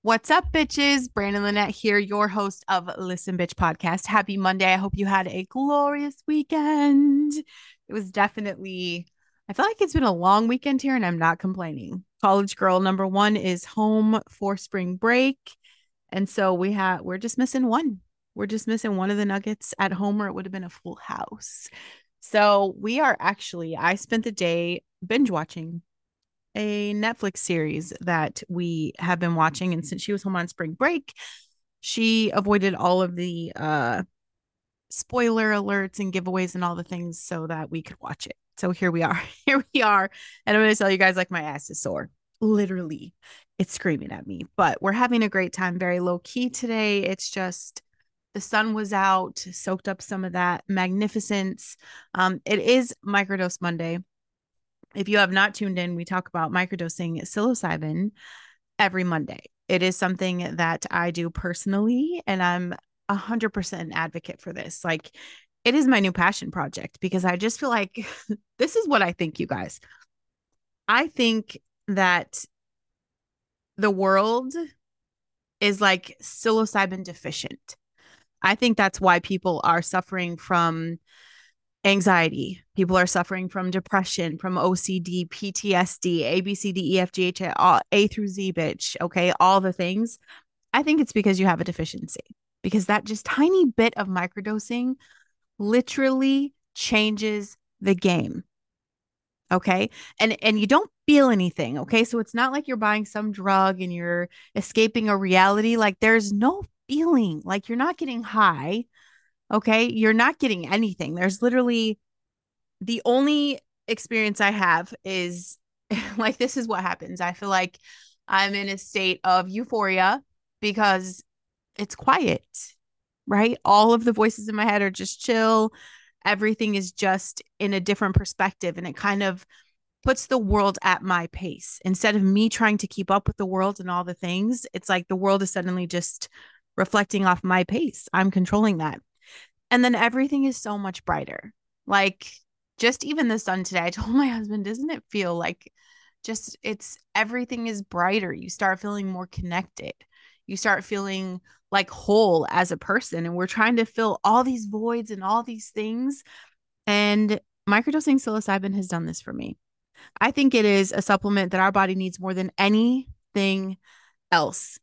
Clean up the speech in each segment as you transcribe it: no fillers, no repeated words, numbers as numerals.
What's up, bitches? Brandon Lynette here, your host of Listen Bitch Podcast. Happy Monday. I hope you had a glorious weekend. It was definitely, I feel like it's been a long weekend here and I'm not complaining. College girl number one is home for spring break. And so we're just missing one. We're just missing one of the Nuggets at home, or it would have been a full house. So I spent the day binge watching a Netflix series that we have been watching. And since she was home on spring break, she avoided all of the spoiler alerts and giveaways and all the things so that we could watch it. So here we are. Here we are. And I'm going to tell you guys, like, my ass is sore. Literally, it's screaming at me. But we're having a great time, very low key today. It's just the sun was out, soaked up some of that magnificence. It is Microdose Monday. If you have not tuned in, we talk about microdosing psilocybin every Monday. It is something that I do personally, and I'm 100% an advocate for this. Like, it is my new passion project because I just feel like this is what I think, you guys. I think that the world is like psilocybin deficient. I think that's why people are suffering from anxiety. People are suffering from depression, from OCD, PTSD, A, B, C, D, E, F, G, H, A through Z, bitch. Okay. All the things. I think it's because you have a deficiency, because that just tiny bit of microdosing literally changes the game. Okay. And you don't feel anything. Okay. So it's not like you're buying some drug and you're escaping a reality. Like, there's no feeling, like you're not getting high. Okay. You're not getting anything. There's literally the only experience I have is like, this is what happens. I feel like I'm in a state of euphoria because it's quiet, right? All of the voices in my head are just chill. Everything is just in a different perspective. And it kind of puts the world at my pace. Instead of me trying to keep up with the world and all the things, it's like the world is suddenly just reflecting off my pace. I'm controlling that. And then everything is so much brighter. Like, just even the sun today, I told my husband, doesn't it feel like just it's everything is brighter? You start feeling more connected. You start feeling like whole as a person. And we're trying to fill all these voids and all these things. And microdosing psilocybin has done this for me. I think it is a supplement that our body needs more than anything else.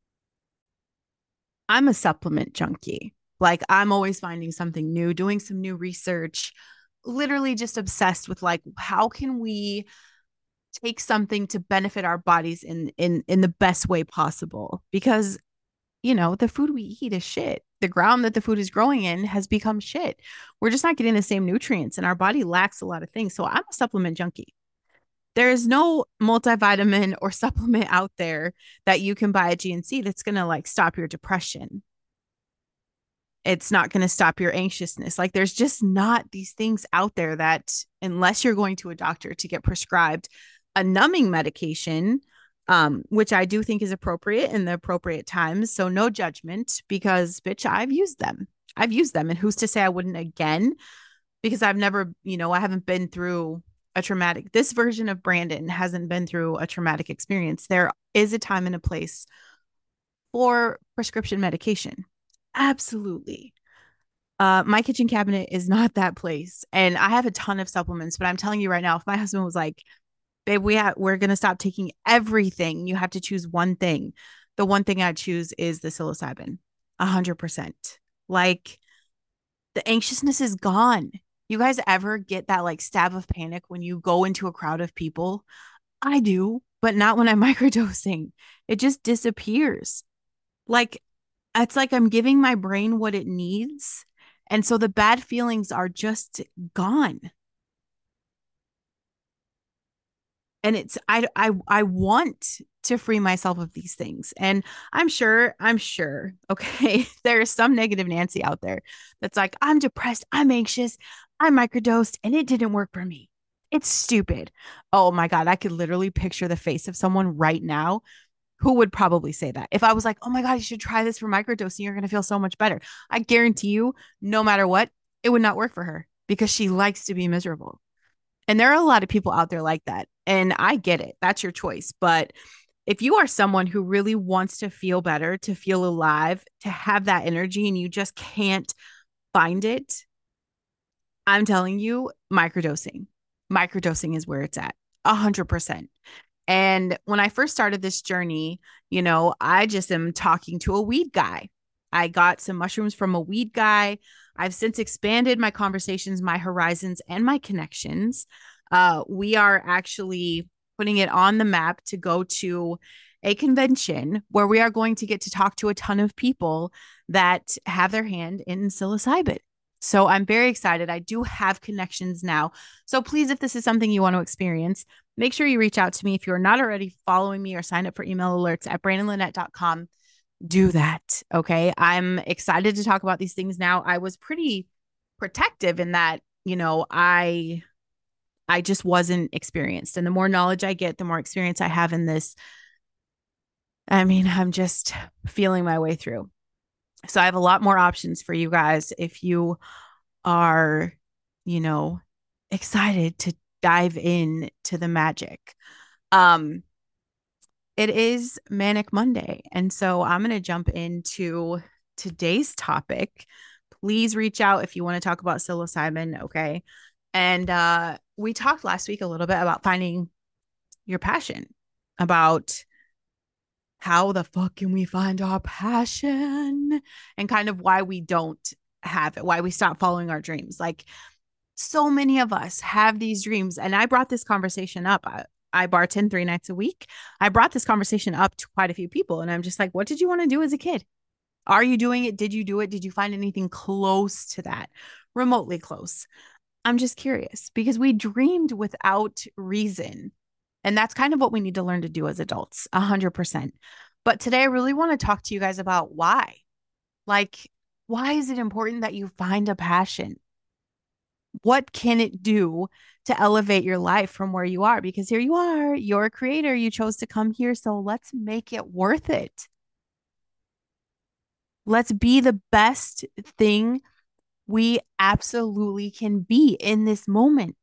I'm a supplement junkie. Like, I'm always finding something new, doing some new research, literally just obsessed with, like, how can we take something to benefit our bodies in the best way possible? Because, the food we eat is shit. The ground that the food is growing in has become shit. We're just not getting the same nutrients and our body lacks a lot of things. So I'm a supplement junkie. There is no multivitamin or supplement out there that you can buy at GNC that's going to, like, stop your depression. It's not going to stop your anxiousness. Like, there's just not these things out there that, unless you're going to a doctor to get prescribed a numbing medication, which I do think is appropriate in the appropriate times. So no judgment, because bitch, I've used them. I've used them. And who's to say I wouldn't again? Because I've never, I haven't been through a traumatic, this version of Brandon hasn't been through a traumatic experience. There is a time and a place for prescription medication. Absolutely. My kitchen cabinet is not that place. And I have a ton of supplements, but I'm telling you right now, if my husband was like, babe, we're gonna stop taking everything. You have to choose one thing. The one thing I choose is the psilocybin. 100%. Like, the anxiousness is gone. You guys ever get that, like, stab of panic when you go into a crowd of people? I do, but not when I'm microdosing. It just disappears. Like, it's like I'm giving my brain what it needs. And so the bad feelings are just gone. And I want to free myself of these things. And I'm sure, okay, there's some negative Nancy out there that's like, I'm depressed, I'm anxious, I microdosed, and it didn't work for me. It's stupid. Oh my God, I could literally picture the face of someone right now who would probably say that. If I was like, oh my God, you should try this for microdosing, you're going to feel so much better. I guarantee you, no matter what, it would not work for her because she likes to be miserable. And there are a lot of people out there like that. And I get it. That's your choice. But if you are someone who really wants to feel better, to feel alive, to have that energy, and you just can't find it, I'm telling you, microdosing. Microdosing is where it's at. 100%. And when I first started this journey, I just am talking to a weed guy. I got some mushrooms from a weed guy. I've since expanded my conversations, my horizons, and my connections. We are actually putting it on the map to go to a convention where we are going to get to talk to a ton of people that have their hand in psilocybin. So I'm very excited. I do have connections now. So please, if this is something you want to experience, make sure you reach out to me. If you're not already following me or signed up for email alerts at brandonlynette.com, do that. Okay. I'm excited to talk about these things now. I was pretty protective in that, I just wasn't experienced. And the more knowledge I get, the more experience I have in this. I mean, I'm just feeling my way through. So I have a lot more options for you guys if you are, you know, excited to dive in to the magic. Um, it is Manic Monday. And so I'm going to jump into today's topic. Please reach out if you want to talk about psilocybin. Okay. And we talked last week a little bit about finding your passion, about how the fuck can we find our passion and kind of why we don't have it, why we stop following our dreams. Like so many of us have these dreams. And I brought this conversation up. I bartend 3 nights a week. I brought this conversation up to quite a few people. And I'm just like, what did you want to do as a kid? Are you doing it? Did you do it? Did you find anything close to that? Remotely close? I'm just curious because we dreamed without reason. And that's kind of what we need to learn to do as adults, 100%. But today, I really want to talk to you guys about why. Like, why is it important that you find a passion? What can it do to elevate your life from where you are? Because here you are, you're a creator, you chose to come here. So let's make it worth it. Let's be the best thing we absolutely can be in this moment.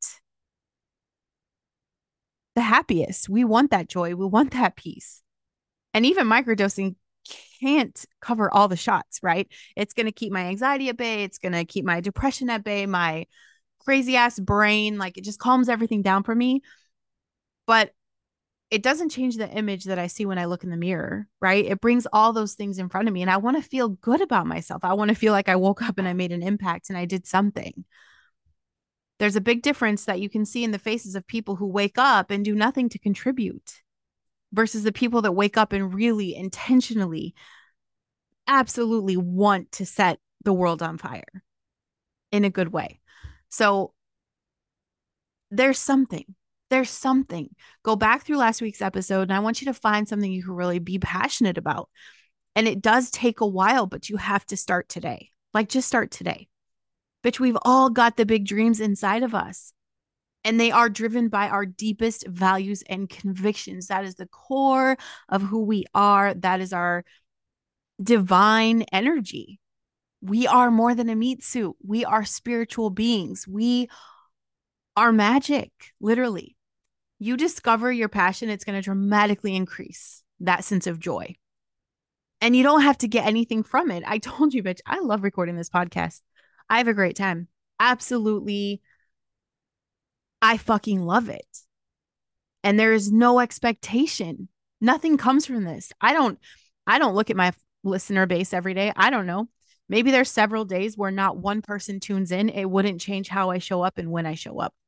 The happiest. We want that joy. We want that peace. And even microdosing can't cover all the shots, right? It's going to keep my anxiety at bay. It's going to keep my depression at bay, my crazy ass brain. Like it just calms everything down for me. But it doesn't change the image that I see when I look in the mirror, right? It brings all those things in front of me. And I want to feel good about myself. I want to feel like I woke up and I made an impact and I did something. There's a big difference that you can see in the faces of people who wake up and do nothing to contribute versus the people that wake up and really intentionally, absolutely want to set the world on fire in a good way. So there's something. There's something. Go back through last week's episode, and I want you to find something you can really be passionate about. And it does take a while, but you have to start today. Like, just start today. Bitch, we've all got the big dreams inside of us. And they are driven by our deepest values and convictions. That is the core of who we are. That is our divine energy. We are more than a meat suit. We are spiritual beings. We are magic, literally. You discover your passion, it's going to dramatically increase that sense of joy. And you don't have to get anything from it. I told you, bitch, I love recording this podcast. I have a great time. Absolutely. I fucking love it. And there is no expectation. Nothing comes from this. I don't look at my listener base every day. I don't know. Maybe there's several days where not one person tunes in. It wouldn't change how I show up and when I show up.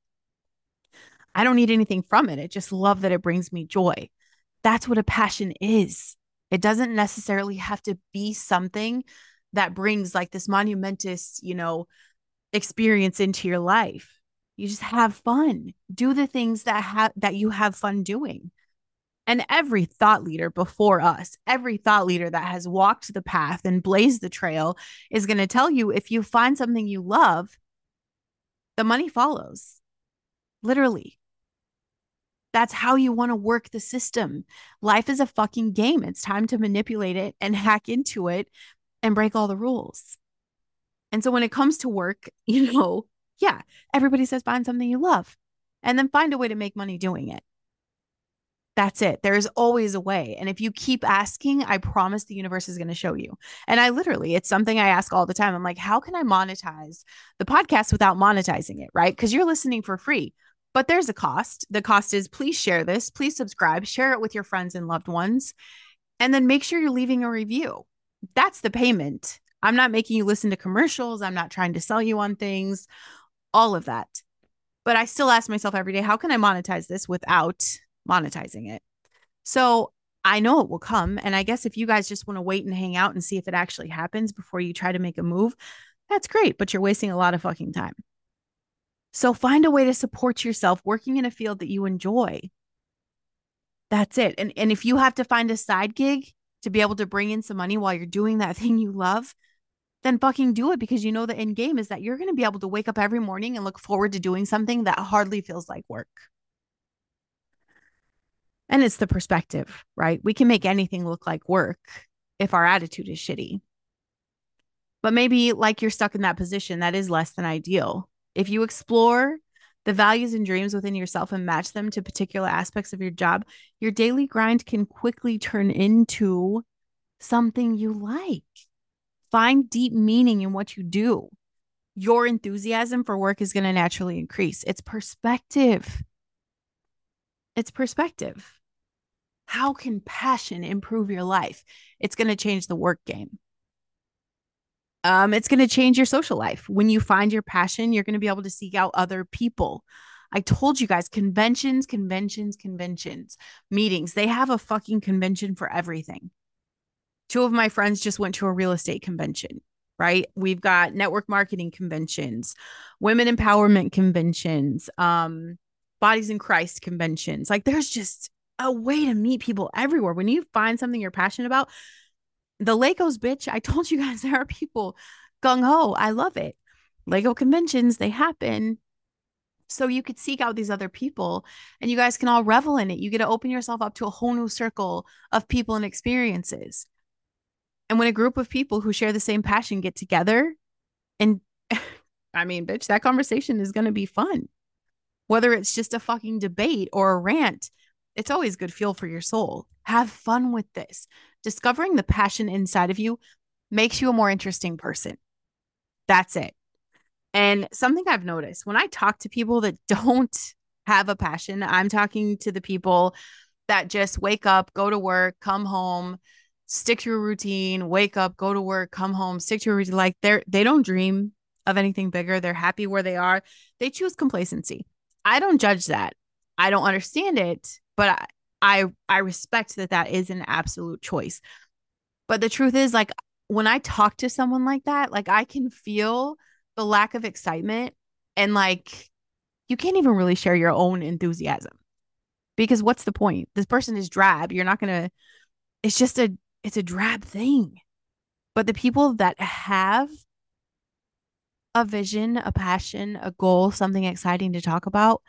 I don't need anything from it. I just love that it brings me joy. That's what a passion is. It doesn't necessarily have to be something that brings like this monumentous, experience into your life. You just have fun. Do the things that you have fun doing. And every thought leader before us, every thought leader that has walked the path and blazed the trail is going to tell you if you find something you love, the money follows. Literally. That's how you want to work the system. Life is a fucking game. It's time to manipulate it and hack into it and break all the rules. And so when it comes to work, yeah, everybody says find something you love and then find a way to make money doing it. That's it. There's always a way. And if you keep asking, I promise the universe is going to show you. And I literally, it's something I ask all the time. I'm like, how can I monetize the podcast without monetizing it? Right. Because you're listening for free, but there's a cost. The cost is please share this, please subscribe, share it with your friends and loved ones, and then make sure you're leaving a review. That's the payment. I'm not making you listen to commercials. I'm not trying to sell you on things, all of that. But I still ask myself every day, how can I monetize this without monetizing it? So I know it will come. And I guess if you guys just want to wait and hang out and see if it actually happens before you try to make a move, that's great, but you're wasting a lot of fucking time. So find a way to support yourself working in a field that you enjoy. That's it. And if you have to find a side gig to be able to bring in some money while you're doing that thing you love, then fucking do it, because you know the end game is that you're going to be able to wake up every morning and look forward to doing something that hardly feels like work. And it's the perspective, right? We can make anything look like work if our attitude is shitty. But maybe like you're stuck in that position, that is less than ideal. If you explore the values and dreams within yourself and match them to particular aspects of your job, your daily grind can quickly turn into something you like. Find deep meaning in what you do. Your enthusiasm for work is going to naturally increase. It's perspective. It's perspective. How can passion improve your life? It's going to change the work game. It's going to change your social life. When you find your passion, you're going to be able to seek out other people. I told you guys, conventions, meetings. They have a fucking convention for everything. Two of my friends just went to a real estate convention, right? We've got network marketing conventions, women empowerment conventions, bodies in Christ conventions. Like there's just a way to meet people everywhere. When you find something you're passionate about, the Legos, bitch, I told you guys there are people gung ho. I love it. Lego conventions, they happen. So you could seek out these other people and you guys can all revel in it. You get to open yourself up to a whole new circle of people and experiences. And when a group of people who share the same passion get together, and I mean, bitch, that conversation is going to be fun. Whether it's just a fucking debate or a rant, it's always good fuel for your soul. Have fun with this. Discovering the passion inside of you makes you a more interesting person. That's it. And something I've noticed when I talk to people that don't have a passion, I'm talking to the people that just wake up, go to work, come home, stick to a routine, wake up, go to work, come home, stick to a routine. Like they don't dream of anything bigger. They're happy where they are. They choose complacency. I don't judge that. I don't understand it, but I respect that that is an absolute choice. But the truth is, like, when I talk to someone like that, like, I can feel the lack of excitement. And, like, you can't even really share your own enthusiasm because what's the point? This person is drab. You're not going to, it's just it's a drab thing. But the people that have a vision, a passion, a goal, something exciting to talk about,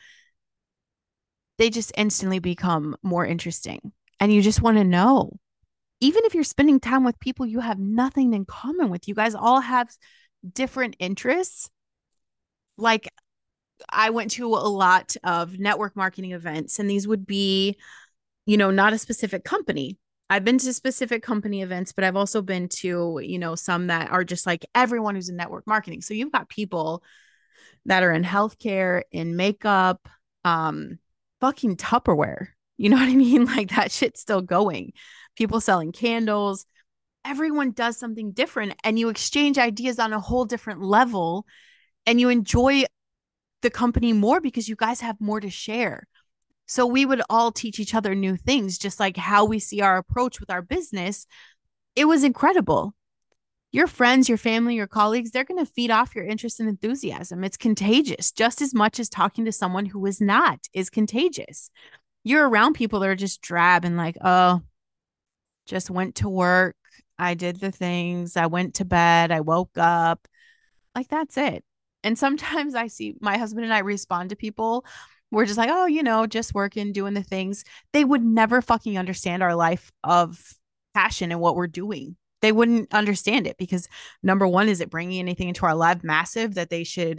they just instantly become more interesting. And you just want to know, even if you're spending time with people you have nothing in common with, you guys all have different interests. Like I went to a lot of network marketing events, and these would be, not a specific company. I've been to specific company events, but I've also been to, some that are just like everyone who's in network marketing. So you've got people that are in healthcare, in makeup, fucking Tupperware. You know what I mean? Like that shit's still going. People selling candles. Everyone does something different, and you exchange ideas on a whole different level, and you enjoy the company more because you guys have more to share. So we would all teach each other new things, just like how we see our approach with our business. It was incredible. Your friends, your family, your colleagues, they're going to feed off your interest and enthusiasm. It's contagious just as much as talking to someone who is not is contagious. You're around people that are just drab and like, oh, just went to work. I did the things. I went to bed. I woke up. Like, that's it. And sometimes I see my husband and I respond to people. We're just like, oh, just working, doing the things. They would never fucking understand our life of passion and what we're doing. They wouldn't understand it because number one, is it bringing anything into our life massive that they should,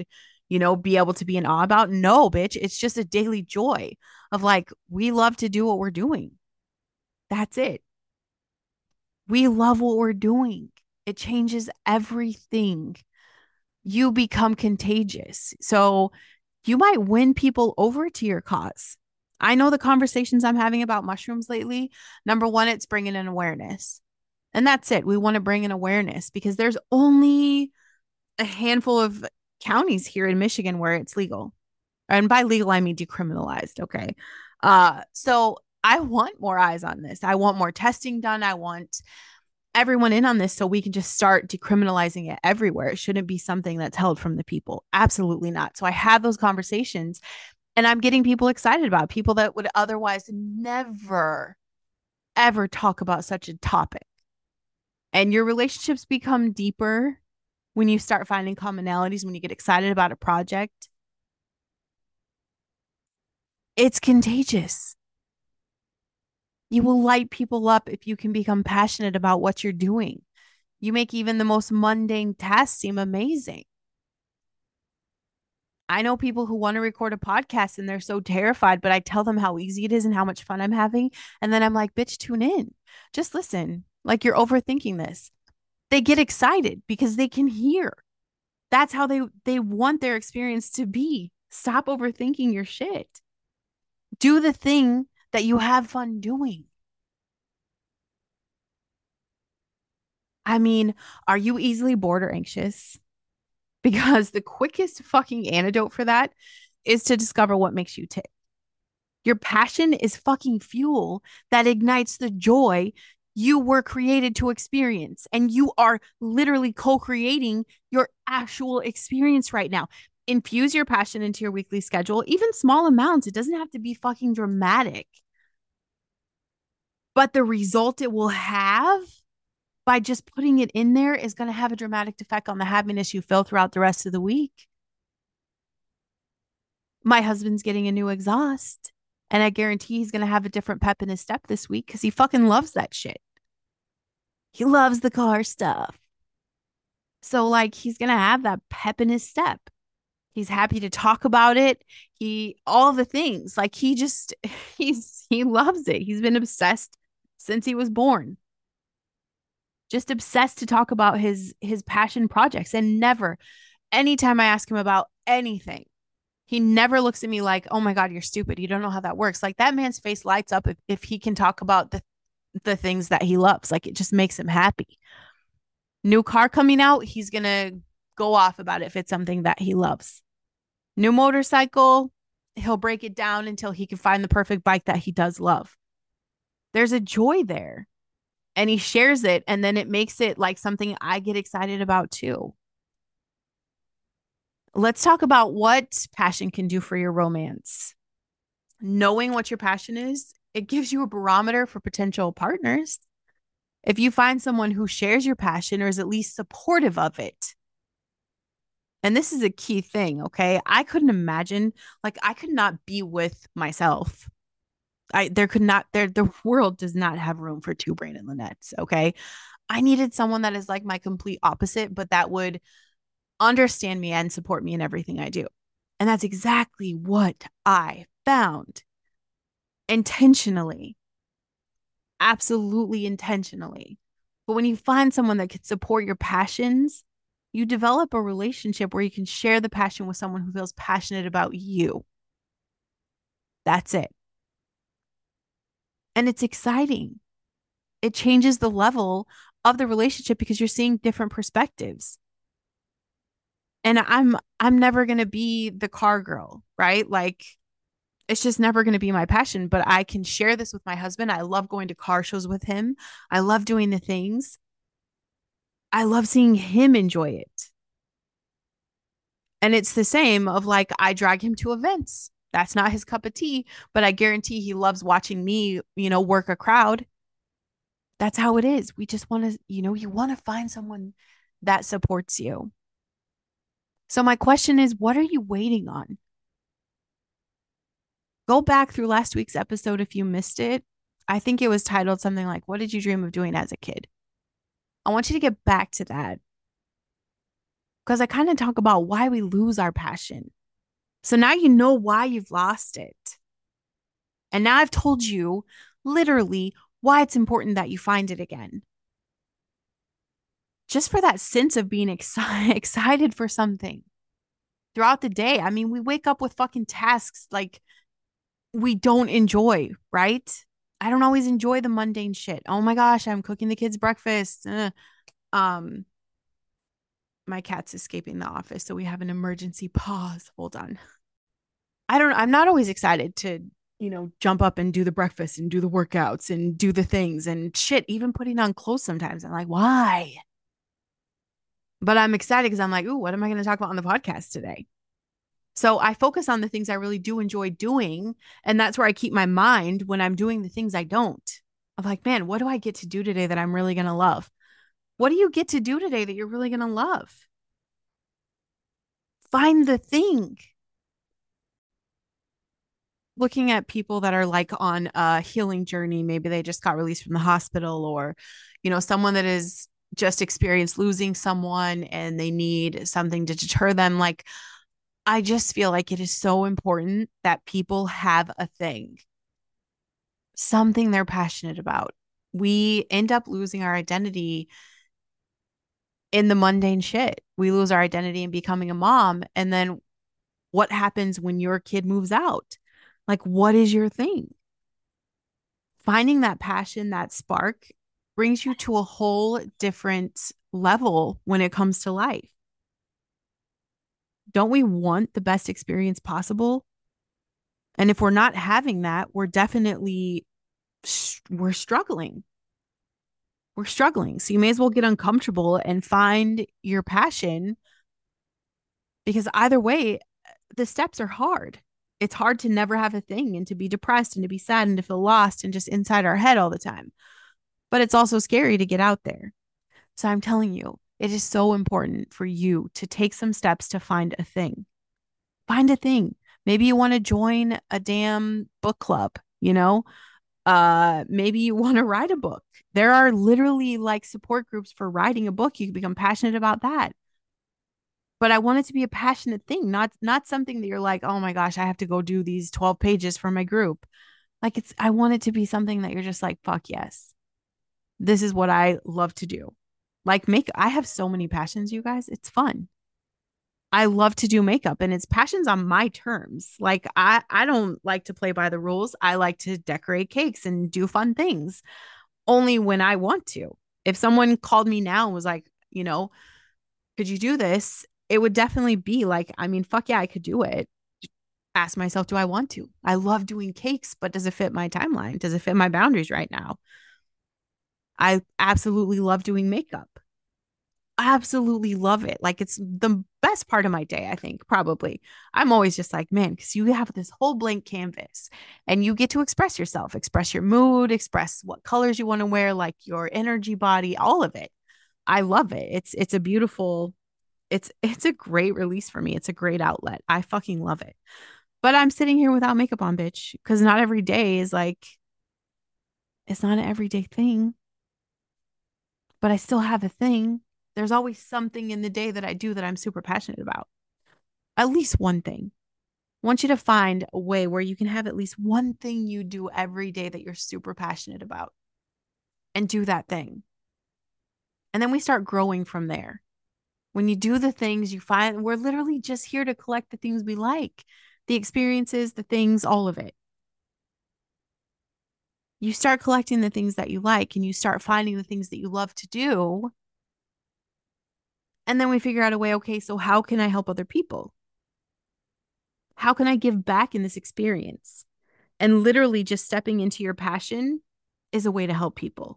be able to be in awe about. No, bitch. It's just a daily joy of like, we love to do what we're doing. That's it. We love what we're doing. It changes everything. You become contagious. So you might win people over to your cause. I know the conversations I'm having about mushrooms lately. Number one, it's bringing in awareness. And that's it. We want to bring in awareness because there's only a handful of counties here in Michigan where it's legal. And by legal, I mean decriminalized. Okay. So I want more eyes on this. I want more testing done. I want everyone in on this so we can just start decriminalizing it everywhere. It shouldn't be something that's held from the people. Absolutely not. So I have those conversations and I'm getting people excited about people that would otherwise never, ever talk about such a topic. And your relationships become deeper when you start finding commonalities, when you get excited about a project. It's contagious. You will light people up if you can become passionate about what you're doing. You make even the most mundane tasks seem amazing. I know people who want to record a podcast and they're so terrified, but I tell them how easy it is and how much fun I'm having. And then I'm like, bitch, tune in. Just listen. Like you're overthinking this. They get excited because they can hear. That's how they want their experience to be. Stop overthinking your shit. Do the thing that you have fun doing. I mean, are you easily bored or anxious? Because the quickest fucking antidote for that is to discover what makes you tick. Your passion is fucking fuel that ignites the joy you were created to experience. And you are literally co creating your actual experience right now. Infuse your passion into your weekly schedule, even small amounts. It doesn't have to be fucking dramatic. But the result it will have by just putting it in there is going to have a dramatic effect on the happiness you feel throughout the rest of the week. My husband's getting a new exhaust, and I guarantee he's going to have a different pep in his step this week because he fucking loves that shit. He loves the car stuff. So, like, he's going to have that pep in his step. He's happy to talk about it. All the things, like, he loves it. He's been obsessed since he was born. Just obsessed to talk about his passion projects, and never, anytime I ask him about anything, he never looks at me like, oh my God, you're stupid. You don't know how that works. Like that man's face lights up if he can talk about the things that he loves. Like it just makes him happy. New car coming out, he's going to go off about it if it's something that he loves. New motorcycle, he'll break it down until he can find the perfect bike that he does love. There's a joy there. And he shares it, and then it makes it like something I get excited about too. Let's talk about what passion can do for your romance. Knowing what your passion is, it gives you a barometer for potential partners. If you find someone who shares your passion or is at least supportive of it, and this is a key thing, okay? I couldn't imagine, like, I could not be with myself. The world does not have room for two Brandon Linettes, okay? I needed someone that is like my complete opposite, but that would understand me and support me in everything I do. And that's exactly what I found intentionally, absolutely intentionally. But when you find someone that can support your passions, you develop a relationship where you can share the passion with someone who feels passionate about you. That's it. And it's exciting. It changes the level of the relationship because you're seeing different perspectives. And I'm never going to be the car girl, right? Like it's just never going to be my passion, but I can share this with my husband. I love going to car shows with him. I love doing the things. I love seeing him enjoy it. And it's the same of like I drag him to events. That's not his cup of tea, but I guarantee he loves watching me, work a crowd. That's how it is. We just want to, you want to find someone that supports you. So my question is, what are you waiting on? Go back through last week's episode if you missed it. I think it was titled something like, what did you dream of doing as a kid? I want you to get back to that. because I kind of talk about why we lose our passion. So now you know why you've lost it. And now I've told you literally why it's important that you find it again. Just for that sense of being excited for something throughout the day. I mean, we wake up with fucking tasks like we don't enjoy, right? I don't always enjoy the mundane shit. Oh my gosh, I'm cooking the kids breakfast. Um, my cat's escaping the office, so we have an emergency pause. Hold on. I'm not always excited to, jump up and do the breakfast and do the workouts and do the things and shit, even putting on clothes sometimes. I'm like, why? But I'm excited because I'm like, ooh, what am I going to talk about on the podcast today? So I focus on the things I really do enjoy doing. And that's where I keep my mind when I'm doing the things I don't. I'm like, man, what do I get to do today that I'm really going to love? What do you get to do today that you're really going to love? Find the thing. Looking at people that are like on a healing journey, maybe they just got released from the hospital, or, someone that is just experienced losing someone and they need something to deter them. Like, I just feel like it is so important that people have a thing, something they're passionate about. We end up losing our identity in the mundane shit. We lose our identity in becoming a mom. And then what happens when your kid moves out? Like, what is your thing? Finding that passion, that spark brings you to a whole different level when it comes to life. Don't we want the best experience possible? And if we're not having that, we're definitely we're struggling. We're struggling. So you may as well get uncomfortable and find your passion, because either way, the steps are hard. It's hard to never have a thing and to be depressed and to be sad and to feel lost and just inside our head all the time. But it's also scary to get out there. So I'm telling you, it is so important for you to take some steps to find a thing. Find a thing. Maybe you want to join a damn book club, maybe you want to write a book. There are literally like support groups for writing a book. You can become passionate about that. But I want it to be a passionate thing, not something that you're like, "Oh my gosh, I have to go do these 12 pages for my group." Like, I want it to be something that you're just like, "Fuck yes. This is what I love to do." Like, I have so many passions, you guys. It's fun. I love to do makeup, and it's passions on my terms. Like, I don't like to play by the rules. I like to decorate cakes and do fun things only when I want to. If someone called me now and was like, could you do this? It would definitely be like, I mean, fuck yeah, I could do it. Ask myself, do I want to? I love doing cakes, but does it fit my timeline? Does it fit my boundaries right now? I absolutely love doing makeup. Absolutely love it. Like, it's the best part of my day, I think, probably. I'm always just like, man, because you have this whole blank canvas and you get to express yourself, express your mood, express what colors you want to wear, like your energy body, all of it. I love it. It's a beautiful, it's a great release for me. It's a great outlet. I fucking love it. But I'm sitting here without makeup on, bitch, because not every day is like, it's not an everyday thing, but I still have a thing. There's always something in the day that I do that I'm super passionate about. At least one thing. I want you to find a way where you can have at least one thing you do every day that you're super passionate about, and do that thing. And then we start growing from there. When you do the things, you find we're literally just here to collect the things we like, the experiences, the things, all of it. You start collecting the things that you like and you start finding the things that you love to do. And then we figure out a way, okay, so how can I help other people? How can I give back in this experience? And literally just stepping into your passion is a way to help people.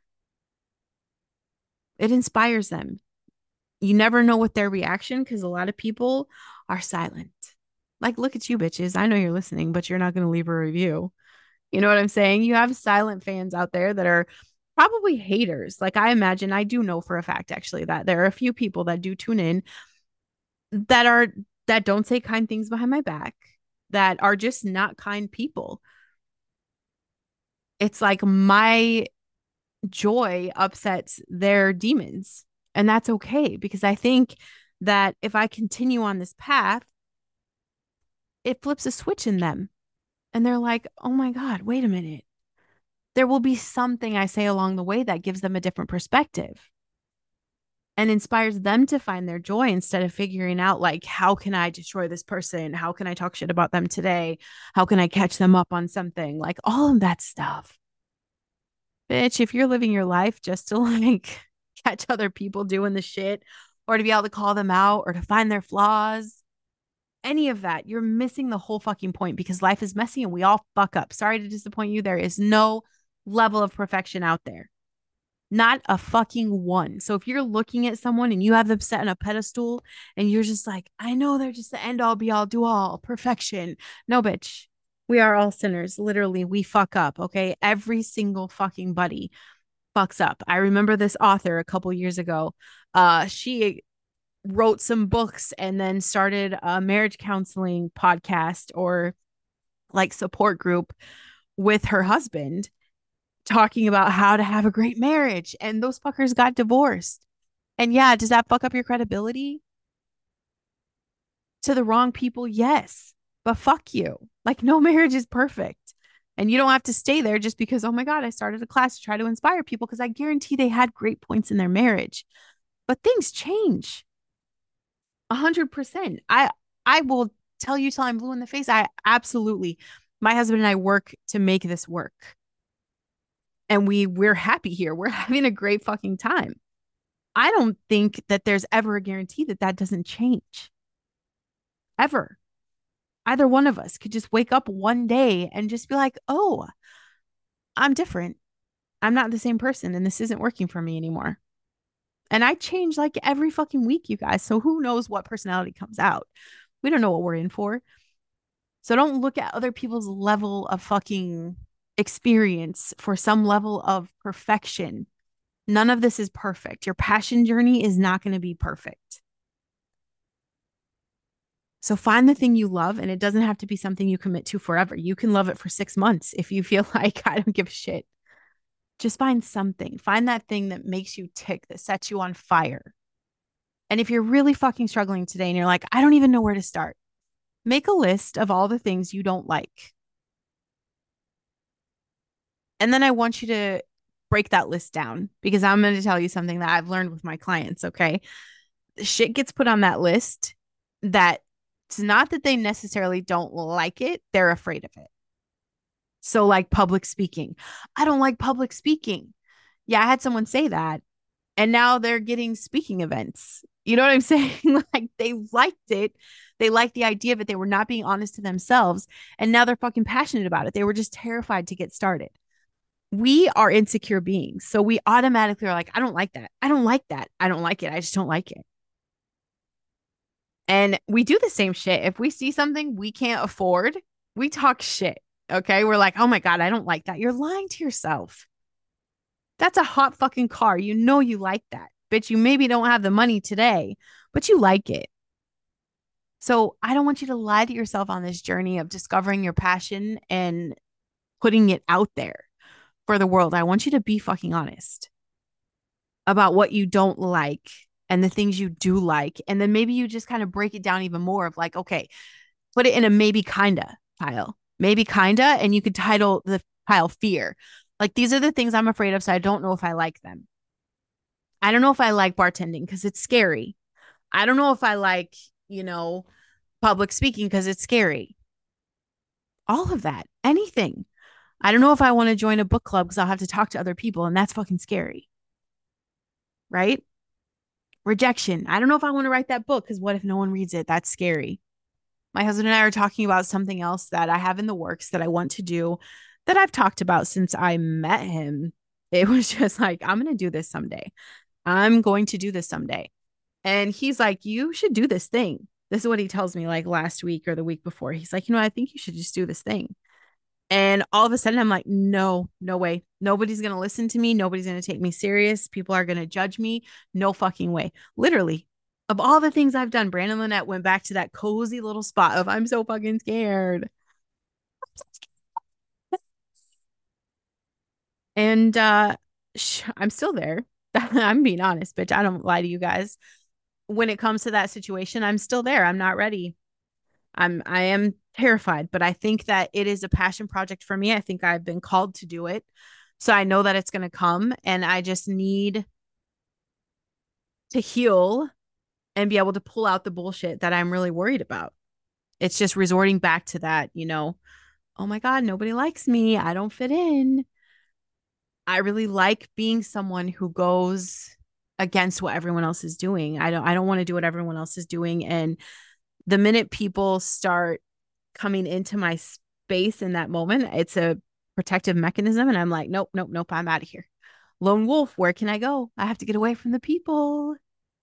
It inspires them. You never know what their reaction, because a lot of people are silent. Like, look at you, bitches. I know you're listening, but you're not going to leave a review. You know what I'm saying? You have silent fans out there that are probably haters. Like, I imagine, I do know for a fact actually that there are a few people that do tune in that are that don't say kind things behind my back, that are just not kind people. It's like my joy upsets their demons. And that's okay, because I think that if I continue on this path, it flips a switch in them. And they're like, oh my God, wait a minute. There will be something I say along the way that gives them a different perspective and inspires them to find their joy instead of figuring out, like, how can I destroy this person? How can I talk shit about them today? How can I catch them up on something? Like all of that stuff. Bitch, if you're living your life just to like catch other people doing the shit or to be able to call them out or to find their flaws, any of that, you're missing the whole fucking point because life is messy and we all fuck up. Sorry to disappoint you. There is no level of perfection out there. Not a fucking one. So if you're looking at someone and you have them set on a pedestal and you're just like, I know they're just the end all be all do all perfection. No, bitch. We are all sinners. Literally, we fuck up. Okay. Every single fucking buddy fucks up. I remember this author a couple years ago. She wrote some books and then started a marriage counseling podcast or like support group with her husband talking about how to have a great marriage. And those fuckers got divorced. And yeah, does that fuck up your credibility to the wrong people? Yes. But fuck you. Like, no marriage is perfect. And you don't have to stay there just because, oh my God, I started a class to try to inspire people because I guarantee they had great points in their marriage. But things change 100%. I will tell you till I'm blue in the face. I absolutely, my husband and I work to make this work. And we're happy here. We're having a great fucking time. I don't think that there's ever a guarantee that that doesn't change. Ever. Either one of us could just wake up one day and just be like, "Oh, I'm different. I'm not the same person and this isn't working for me anymore." And I change like every fucking week, you guys. So who knows what personality comes out? We don't know what we're in for. So don't look at other people's level of fucking experience for some level of perfection. None of this is perfect. Your passion journey is not going to be perfect. So find the thing you love, and it doesn't have to be something you commit to forever. You can love it for 6 months if you feel like I don't give a shit. Just find something. Find that thing that makes you tick, that sets you on fire. And if you're really fucking struggling today and you're like, I don't even know where to start, make a list of all the things you don't like. And then I want you to break that list down because I'm going to tell you something that I've learned with my clients. Okay. Shit gets put on that list that it's not that they necessarily don't like it, they're afraid of it. So, like public speaking, I don't like public speaking. Yeah, I had someone say that, and now they're getting speaking events. You know what I'm saying? Like they liked it. They liked the idea of it. They were not being honest to themselves. And now they're fucking passionate about it. They were just terrified to get started. We are insecure beings. So we automatically are like, I don't like that. I don't like that. I don't like it. I just don't like it. And we do the same shit. If we see something we can't afford, we talk shit. Okay. We're like, oh my God, I don't like that. You're lying to yourself. That's a hot fucking car. You know you like that. Bitch, you maybe don't have the money today, but you like it. So I don't want you to lie to yourself on this journey of discovering your passion and putting it out there for the world. I want you to be fucking honest about what you don't like and the things you do like. And then maybe you just kind of break it down even more of like, okay, put it in a maybe kinda pile, maybe kinda. And you could title the pile fear. Like these are the things I'm afraid of. So I don't know if I like them. I don't know if I like bartending because it's scary. I don't know if I like, public speaking because it's scary. All of that, anything. I don't know if I want to join a book club because I'll have to talk to other people and that's fucking scary. Right? Rejection. I don't know if I want to write that book because what if no one reads it? That's scary. My husband and I are talking about something else that I have in the works that I want to do that I've talked about since I met him. It was just like, I'm going to do this someday. I'm going to do this someday. And he's like, you should do this thing. This is what he tells me like last week or the week before. He's like, I think you should just do this thing. And all of a sudden, I'm like, no, no way. Nobody's going to listen to me. Nobody's going to take me serious. People are going to judge me. No fucking way. Literally, of all the things I've done, Brandon Lynette went back to that cozy little spot of I'm so fucking scared. And I'm still there. I'm being honest, bitch. I don't lie to you guys. when it comes to that situation, I'm still there. I'm not ready. I am terrified, but I think that it is a passion project for me. I think I've been called to do it. So I know that it's going to come and I just need to heal and be able to pull out the bullshit that I'm really worried about. It's just resorting back to that, oh my God, nobody likes me. I don't fit in. I really like being someone who goes against what everyone else is doing. I don't want to do what everyone else is doing. And the minute people start coming into my space in that moment, it's a protective mechanism. And I'm like, nope, nope, nope, I'm out of here. Lone wolf, where can I go? I have to get away from the people.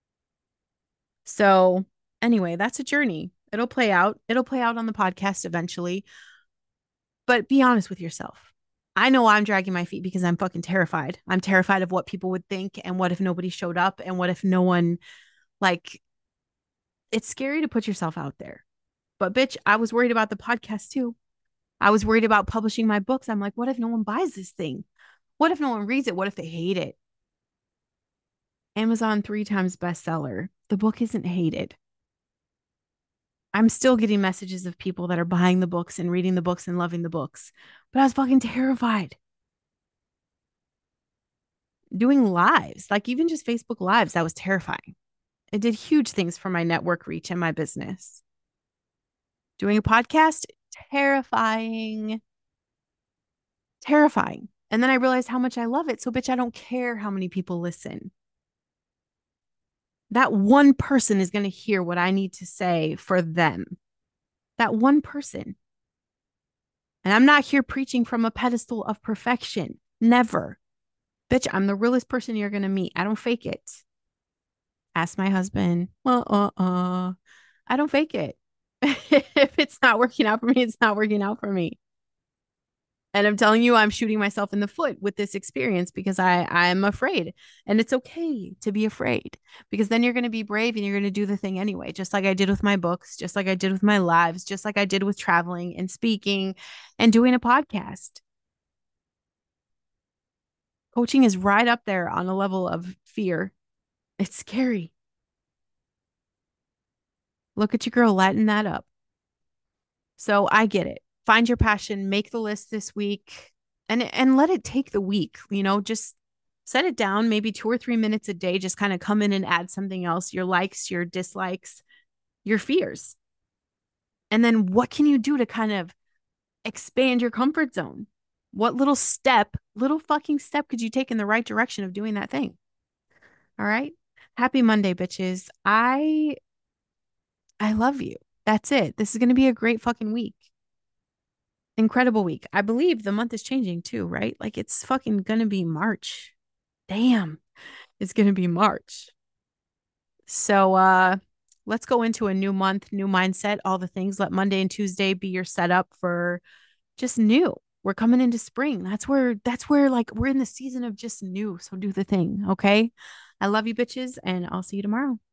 So, anyway, that's a journey. It'll play out. It'll play out on the podcast eventually. But be honest with yourself. I know I'm dragging my feet because I'm fucking terrified. I'm terrified of what people would think and what if nobody showed up and what if no one, like, it's scary to put yourself out there. But bitch, I was worried about the podcast too. I was worried about publishing my books. I'm like, what if no one buys this thing? What if no one reads it? What if they hate it? Amazon 3 times bestseller. The book isn't hated. I'm still getting messages of people that are buying the books and reading the books and loving the books. But I was fucking terrified. Doing lives, like even just Facebook lives, that was terrifying. It did huge things for my network reach and my business. Doing a podcast, terrifying, terrifying. And then I realized how much I love it. So, bitch, I don't care how many people listen. That one person is going to hear what I need to say for them. That one person. And I'm not here preaching from a pedestal of perfection. Never. Bitch, I'm the realest person you're going to meet. I don't fake it. Ask my husband. I don't fake it. If it's not working out for me, it's not working out for me. And I'm telling you, I'm shooting myself in the foot with this experience because I'm afraid. And it's okay to be afraid because then you're going to be brave and you're going to do the thing anyway, just like I did with my books, just like I did with my lives, just like I did with traveling and speaking and doing a podcast. Coaching is right up there on a level of fear. It's scary. Look at your girl lighting that up. So I get it. Find your passion, make the list this week and let it take the week, just set it down maybe 2 or 3 minutes a day, just kind of come in and add something else, your likes, your dislikes, your fears. And then what can you do to kind of expand your comfort zone? What little fucking step could you take in the right direction of doing that thing? All right. Happy Monday, bitches. I love you. That's it. This is going to be a great fucking week. Incredible week. I believe the month is changing too, right? Like it's fucking going to be March. Damn. It's going to be March. So let's go into a new month, new mindset, all the things. Let Monday and Tuesday be your setup for just new. We're coming into spring. That's where like we're in the season of just new. So do the thing, okay? I love you bitches and I'll see you tomorrow.